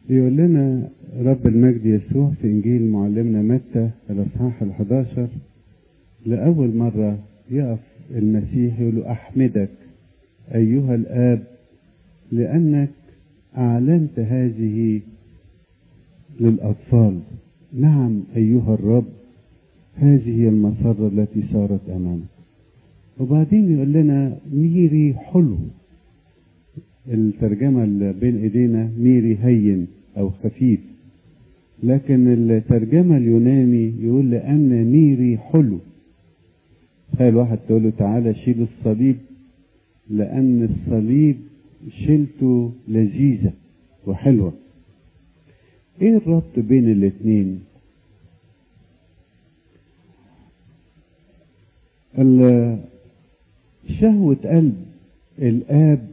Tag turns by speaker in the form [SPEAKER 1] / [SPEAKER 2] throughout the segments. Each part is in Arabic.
[SPEAKER 1] يقول لنا رب المجد يسوع في إنجيل معلمنا متى الإصحاح 11 لأول مرة يقف المسيح يقول له: أحمدك أيها الآب لأنك أعلنت هذه للأطفال. نعم أيها الرب، هذه هي المسرة التي صارت أمامك. وبعدين يقول لنا ميري حلو. الترجمة اللي بين ايدينا ميري هين او خفيف، لكن الترجمة اليوناني يقول لأن ميري حلو. تخيل واحد تقول له تعالى شيل الصليب، لأن الصليب شيلته لذيذة وحلوة. ايه الربط بين الاتنين؟ شهوة قلب الآب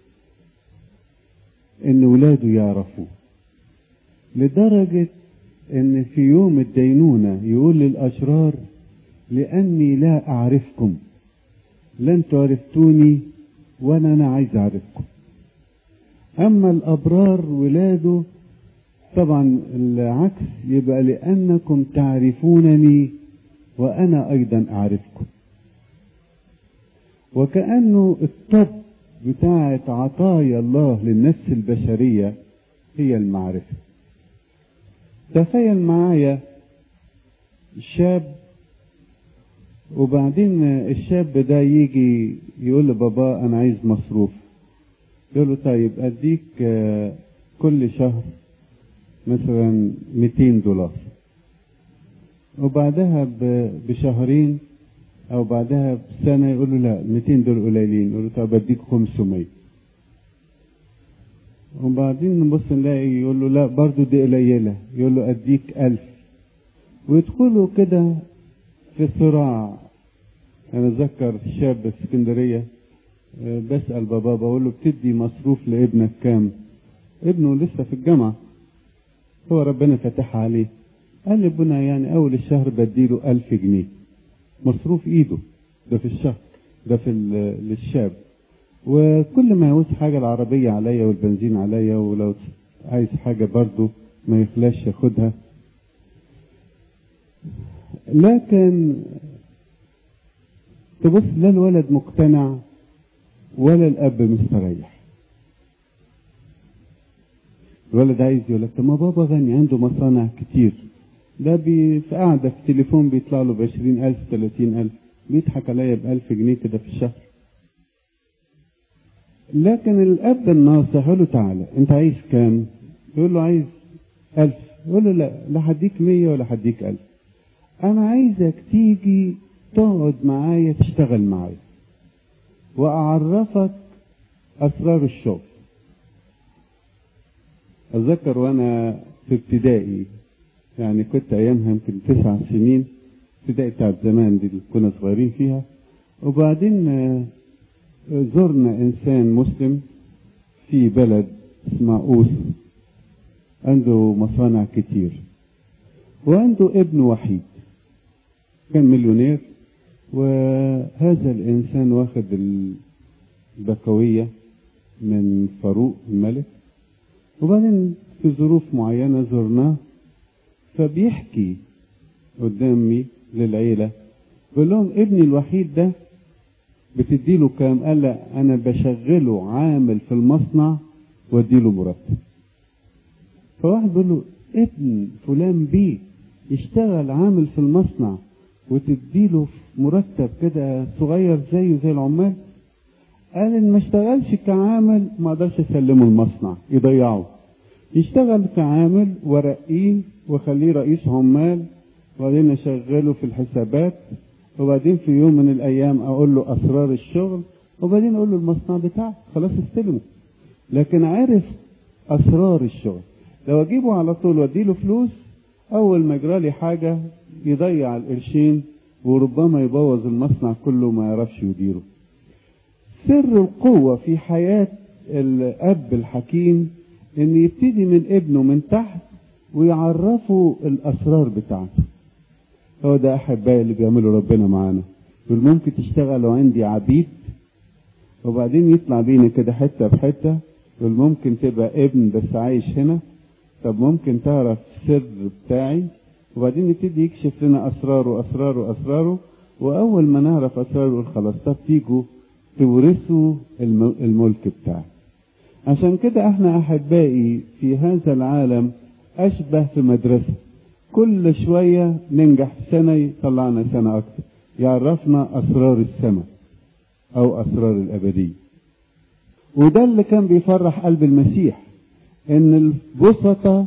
[SPEAKER 1] ان ولاده يعرفوه، لدرجة ان في يوم الدينونة يقول للأشرار: لأني لا أعرفكم، لن تعرفتوني وأنا أنا عايز أعرفكم. أما الأبرار ولاده طبعا العكس، يبقى لأنكم تعرفونني وأنا أيضا أعرفكم. وكأنه الطب بتاعة عطايا الله للنفس البشرية هي المعرفة. تخيل معايا شاب، وبعدين الشاب ده يجي يقول لبابا أنا عايز مصروف. يقول له طيب أديك كل شهر مثلا $200، وبعدها بشهرين او بعدها بسنة يقول له لا 200 دول قليلين. يقول له طب اديك 500. وبعدين نبص نلاقي يقول له لا برضو دي قليلة. يقول له اديك 1000. ويدخلوا كده في صراع. انا اتذكر شاب في اسكندرية بسأل بابا بقول له بتدي مصروف لابنك كام؟ ابنه لسه في الجامعة، هو ربنا فتح عليه. قال لي ابونا يعني اول الشهر بديله 1000 جنيه مصروف ايده، ده في الشهر، ده في للشاب. وكل ما يعوز حاجة العربية عليا والبنزين عليا، ولو عايز حاجة برضو ما يخلاش ياخدها. لكن تبص لا الولد مقتنع ولا الاب مستريح. الولد عايز يقول لك طب ما بابا غني عنده مصانع كتير، ده في قاعدة في تليفون بيطلع له ب20,000 30,000، بيضحك عليا ب1000 جنيه كده في الشهر. لكن الأب الناصح يقول له تعالى أنت عايز كام؟ يقول له عايز 1000. يقول له لا هديك 100 ولا هديك 1000. أنا عايزك تيجي تقعد معايا تشتغل معايا وأعرفك أسرار الشغل. أتذكر وأنا في ابتدائي، يعني كنت أيامها يمكن 9 سنين، ابتدائي بتاعت زمان دي اللي كنا صغيرين فيها. وبعدين زرنا إنسان مسلم في بلد اسمها أوس، عنده مصانع كتير وعنده ابن وحيد كان مليونير. وهذا الإنسان واخد البكوية من فاروق الملك. وبعدين في ظروف معينة زرناه، فبيحكي قدامي للعيلة بيقول لهم ابني الوحيد ده بتديله كام؟ قال لا انا بشغله عامل في المصنع واديله مرتب. فواحد بيقول له ابن فلان بيه يشتغل عامل في المصنع وتديله مرتب كده صغير زيه زي العمال؟ قال ان ما اشتغلش كعامل ما اقدرش اسلمه المصنع يضيعه. يشتغل كعامل ورقيه وخليه رئيس عمال، وبعدين اشغله في الحسابات، وبعدين في يوم من الايام اقول له اسرار الشغل، وبعدين اقول له المصنع بتاعك خلاص استلمه. لكن عرف اسرار الشغل. لو اجيبه على طول واديله فلوس، اول ما يجرالي حاجه يضيع القرشين وربما يبوظ المصنع كله ما يعرفش يديره. سر القوه في حياه الاب الحكيم ان يبتدي من ابنه من تحت ويعرفوا الاسرار بتاعته. هو ده احبائي اللي بيعملوا ربنا معانا. يقول ممكن تشتغلوا عندي عبيد وبعدين يطلع بينا كده حته بحته. يقول ممكن تبقى ابن بس عايش هنا، طب ممكن تعرف السر بتاعي؟ وبعدين يبتدي يكشف لنا أسراره أسراره أسراره، وأول ما نعرف أسراره خلاص طب تيجوا تورثوا الملك بتاعي. عشان كده احنا أحبائي في هذا العالم أشبه في مدرسة، كل شوية ننجح في سنة يطلعنا سنة أكتر، يعرفنا أسرار السماء أو أسرار الأبدية. وده اللي كان بيفرح قلب المسيح، إن البسطة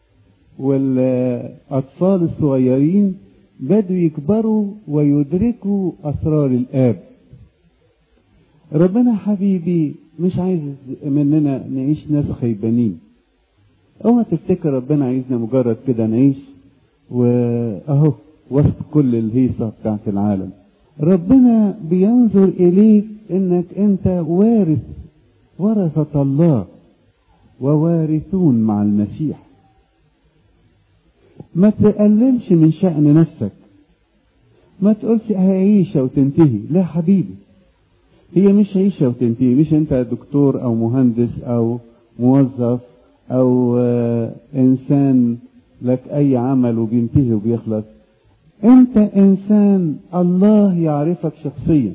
[SPEAKER 1] والأطفال الصغيرين بدوا يكبروا ويدركوا أسرار الآب. ربنا حبيبي مش عايز مننا نعيش ناس خيبانين. اوعى تفتكر ربنا عايزنا مجرد كده نعيش واهو وسط كل الهيصة بتاعت العالم. ربنا بينظر اليك انك انت وارث، ورثة الله ووارثون مع المسيح. ما تقللش من شأن نفسك، ما تقولش هعيشة وتنتهي. لا حبيبي، هي مش عيشة وتنتهي. مش انت دكتور او مهندس او موظف او انسان لك اي عمل وبينتهي وبيخلص. انت انسان الله يعرفك شخصيا،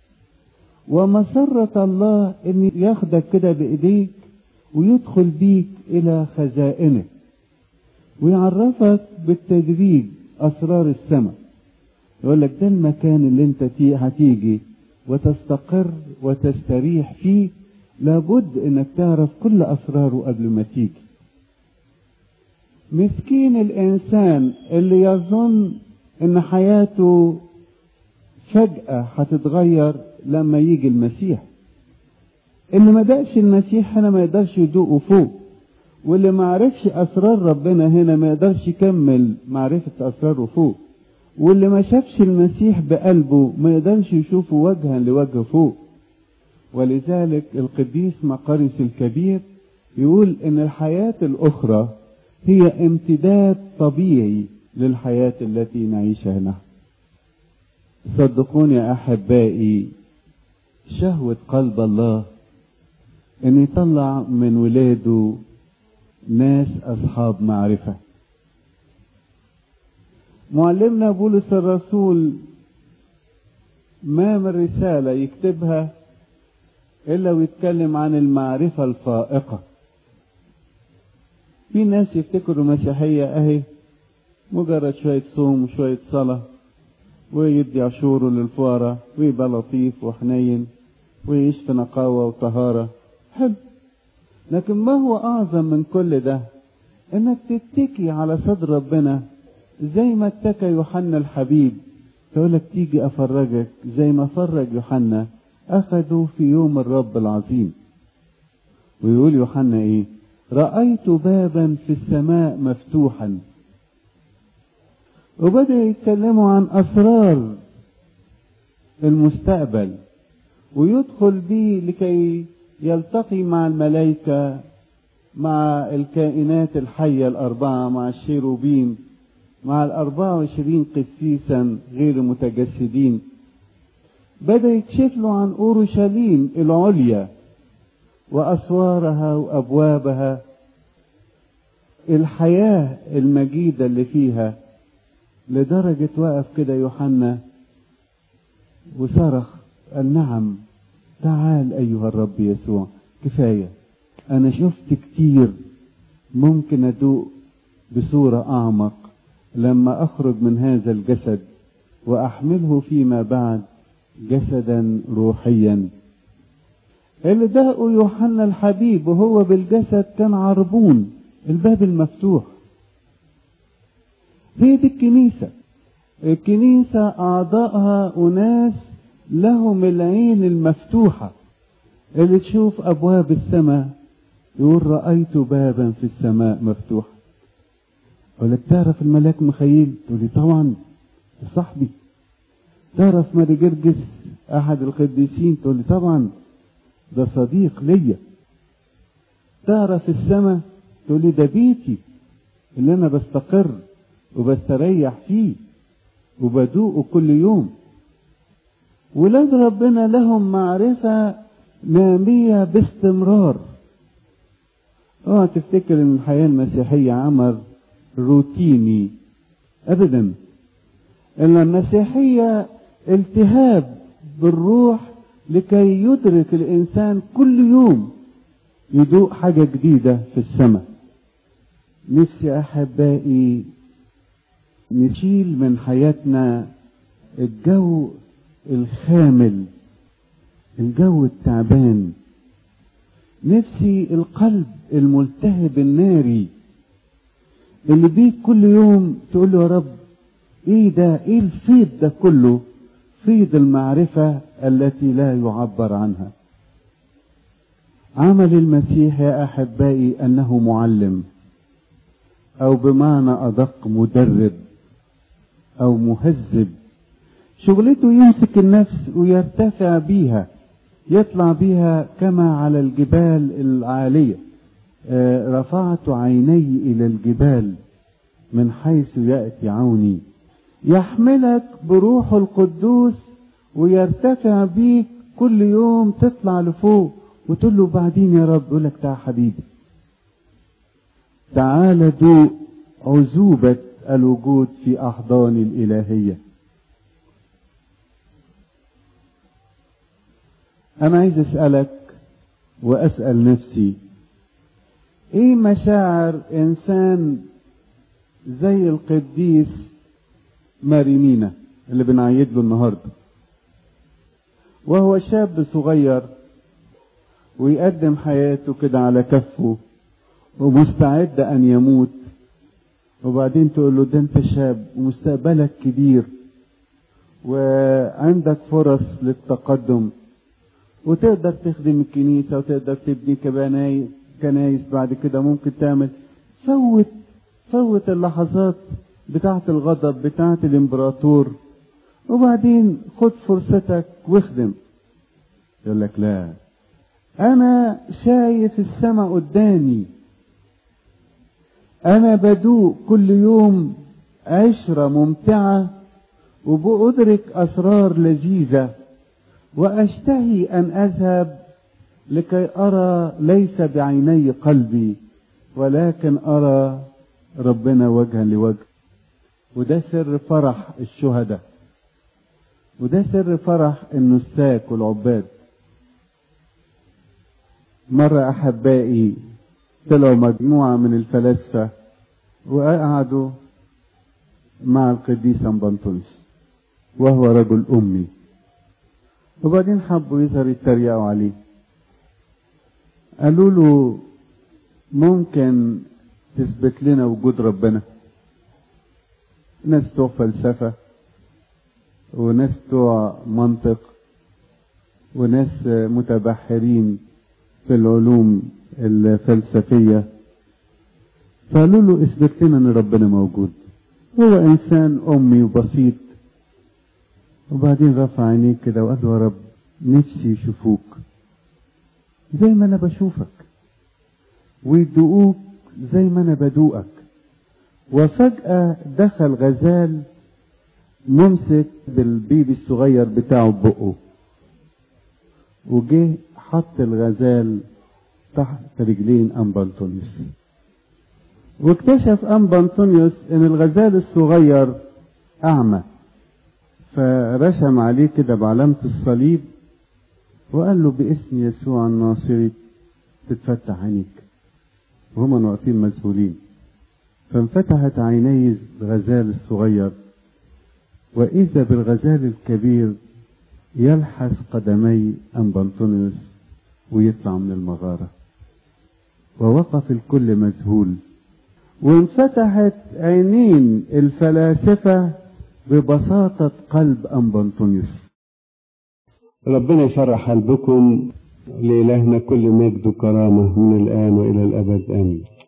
[SPEAKER 1] ومسرة الله ان ياخدك كده بايديك ويدخل بيك الى خزائنه ويعرفك بالتدريج اسرار السماء. يقول لك ده المكان اللي انت هتيجي وتستقر وتستريح فيه، لابد انك تعرف كل اسراره قبل ما تيجي. مسكين الانسان اللي يظن ان حياته فجأة هتتغير لما يجي المسيح. اللي ما دقش المسيح هنا ما يقدرش يدوقه فوق، واللي ما عرفش اسرار ربنا هنا ما يقدرش يكمل معرفة اسراره فوق، واللي ما شافش المسيح بقلبه ما يقدرش يشوفه وجها لوجه فوق. ولذلك القديس مقريس الكبير يقول ان الحياة الاخرى هي امتداد طبيعي للحياة التي نعيشها نحن. صدقوني يا احبائي، شهوة قلب الله ان يطلع من ولاده ناس اصحاب معرفة. معلمنا بولس الرسول ما من رسالة يكتبها إلا ويتكلم عن المعرفة الفائقة. في ناس يفتكروا المسيحية أهي مجرد شوية صوم وشوية صلاة ويدي عشوره للفقراء ويبقى لطيف وحنين ويعيش في نقاوة وطهارة. حلو، لكن ما هو أعظم من كل ده؟ إنك تتكي على صدر ربنا زي ما اتكى يوحنا الحبيب. تقولك تيجي أفرجك زي ما فرج يوحنا، أخذوا في يوم الرب العظيم. ويقول يوحنا إيه؟ رأيت بابا في السماء مفتوحا. وبدأ يتكلموا عن أسرار المستقبل، ويدخل بيه لكي يلتقي مع الملائكة، مع الكائنات الحية الأربعة، مع الشيروبين، مع 24 قسيسا غير متجسدين. بدأ يكشف له عن أورشليم العليا وأسوارها وأبوابها، الحياة المجيدة اللي فيها. لدرجة وقف كده يوحنا وصرخ قال نعم، تعال أيها الرب يسوع، كفاية أنا شفت كتير، ممكن أدوق بصورة أعمق لما أخرج من هذا الجسد وأحمله فيما بعد جسدا روحيا. اللي داقوا يوحنا الحبيب وهو بالجسد كان عربون، الباب المفتوح. هي دي الكنيسة. الكنيسة أعضائها أناس لهم العين المفتوحة اللي تشوف أبواب السماء. يقول رأيت بابا في السماء مفتوحا. ولا تعرف الملاك مخيل؟ تقول لي طبعا يا صاحبي. تعرف ماري جرجس أحد القديسين؟ تقول لي طبعا ده صديق ليا. تعرف السماء؟ تقول لي ده بيتي اللي أنا بستقر وبستريح فيه وبدوقه كل يوم. ولاد ربنا لهم معرفة نامية باستمرار. اوعى تفتكر ان الحياة المسيحية عمل روتيني ابدا، ان المسيحية التهاب بالروح لكي يدرك الانسان كل يوم يدوق حاجة جديدة في السماء. نفسي احبائي نشيل من حياتنا الجو الخامل، الجو التعبان. نفسي القلب الملتهب الناري اللي بيك كل يوم تقول له يا رب ايه ده، ايه الفيض ده كله، فيض المعرفة التي لا يعبر عنها. عمل المسيح يا احبائي انه معلم، او بمعنى ادق مدرب او مهذب. شغلته يمسك النفس ويرتفع بيها، يطلع بيها كما على الجبال العالية. رفعت عيني الى الجبال من حيث يأتي عوني. يحملك بروح القدوس ويرتفع بيك كل يوم، تطلع لفوق وتقول له بعدين يا رب، يقول لك تعال حبيبي، تعال دوق عذوبة الوجود في أحضان الإلهية. أنا عايز أسألك وأسأل نفسي، إيه مشاعر إنسان زي القديس ماريمينا اللي بنعيد له النهارده، وهو شاب صغير ويقدم حياته كده على كفه ومستعد أن يموت، وبعدين تقول له ده أنت شاب ومستقبلك كبير وعندك فرص للتقدم وتقدر تخدم الكنيسة وتقدر تبني كنايس بعد كده، ممكن تعمل فوت اللحظات بتاعة الغضب بتاعة الامبراطور وبعدين خد فرصتك واخدم. يقول لك لا، انا شايف السماء قدامي، انا بدوق كل يوم عشرة ممتعة وبأدرك اسرار لذيذة، واشتهي ان اذهب لكي ارى ليس بعيني قلبي ولكن ارى ربنا وجها لوجه. وده سر فرح الشهداء، وده سر فرح النساك والعباد. مرة أحبائي طلعوا مجموعة من الفلاسفة وقعدوا مع القديس أنبنطونيوس وهو رجل أمي، وبعدين حبوا يظهروا يتريقوا عليه. قالوا له ممكن تثبت لنا وجود ربنا؟ ناس بتوع فلسفة وناس بتوع منطق وناس متبحرين في العلوم الفلسفية، فقالوا له اثبت لنا ان ربنا موجود. هو انسان امي وبسيط، وبعدين رفع عينيه كده وقال له يا رب نفسي يشوفوك زي ما انا بشوفك ويدوقوك زي ما انا بدوقك. وفجأة دخل غزال ممسك بالبيبي الصغير بتاعه ببقه، وجه حط الغزال تحت رجلين أنبنطونيوس، واكتشف أنبنطونيوس ان الغزال الصغير اعمى، فرشم عليه كده بعلامة الصليب وقال له باسم يسوع الناصري تتفتح عينيك. وهم واقفين مذهولين، فانفتحت عيني الغزال الصغير، واذا بالغزال الكبير يلحس قدمي أنبنطونيوس ويطلع من المغارة. ووقف الكل مذهول، وانفتحت عينين الفلاسفة ببساطة قلب أنبنطونيوس.
[SPEAKER 2] ربنا يفرح قلبكم. لإلهنا كل مجد وكرامة من الآن وإلى الأبد آمين.